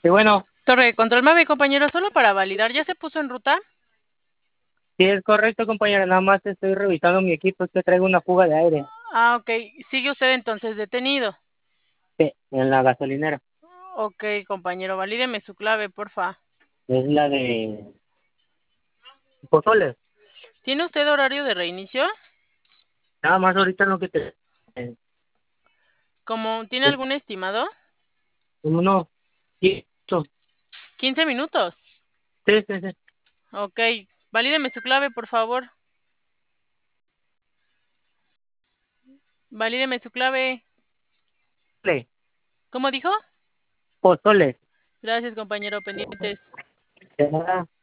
Sí, bueno, Torre de control, Mabe, compañero, solo para validar, ¿ya se puso en ruta? sí es correcto, compañera. Nada más estoy revisando mi equipo, es que traigo una fuga de aire. Ah, ok. Sigue usted entonces detenido. Sí, en la gasolinera. Ok, compañero, valídeme su clave, porfa. Es la de Pozoles. ¿Tiene usted horario de reinicio? Nada más ahorita lo que te... ¿Cómo tiene algún estimado? Uno, sí, 15 minutos. sí, sí, sí. Ok, valídeme su clave, por favor. Valídeme su clave. Pozole, ¿Cómo dijo? Pozoles. Gracias, compañero, pendientes. De nada.